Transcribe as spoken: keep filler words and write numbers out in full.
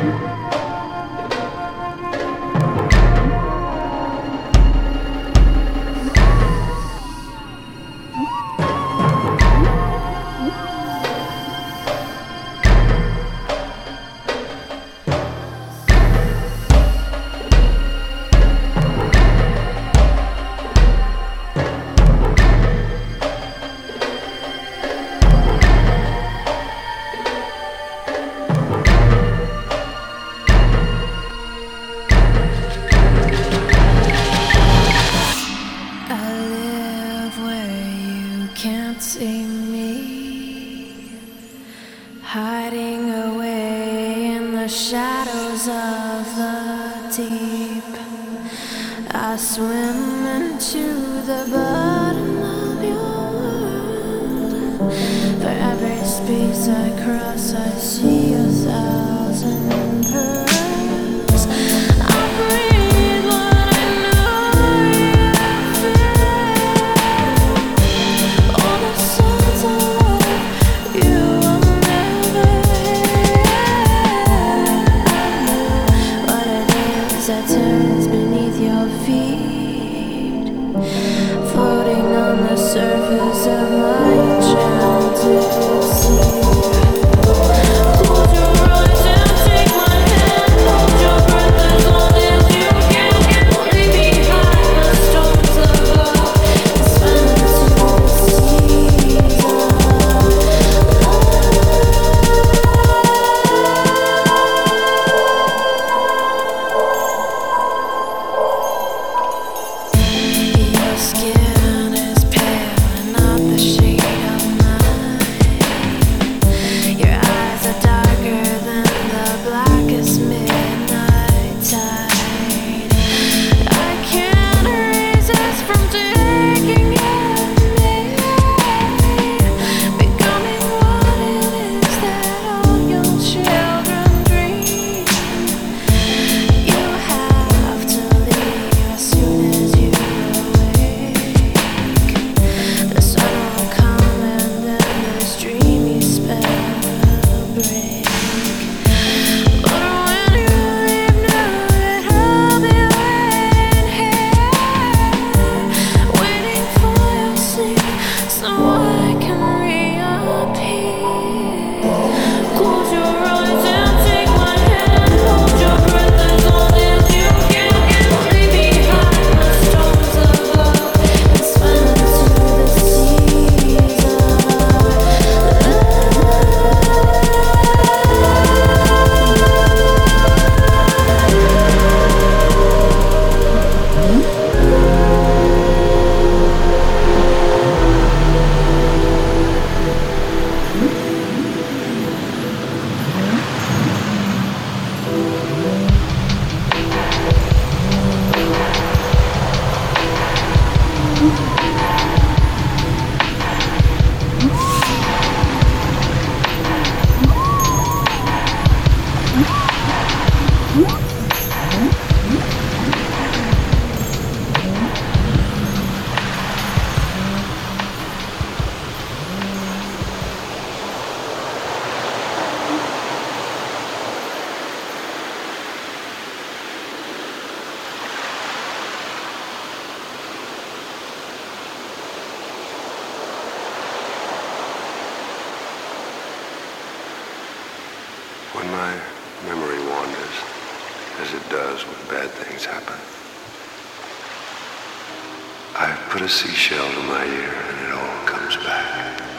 See me hiding away in the shadows of the deep. I swim into the bottom of your world. For every space I cross, I see a thousand pearls. I breathe what I know you feel. All the songs I love, you will never hear. What it is that turns beneath your feet, floating on the surface of my enchanted sea. Close your eyes and take my hand. Hold your breath as long as you can. Leave behind the storms of love and swim into the seas of love. Your skin is pale and not the shade of mine. Your eyes are darker than the blackest midnight tide. I can't resist from taking your name, becoming what it is that all young children dream. You have to leave as soon as you awake. The sun will come and then this dreamy spell will break. But when you leave, know that I'll be waiting here, waiting for your sleep so I can reappear. Close your eyes and take my hand. Hold your breath as long as you can. Leave behind the storms of love and swim into the seas of love. When my memory wanders, as it does when bad things happen, I put a seashell to my ear and it all comes back.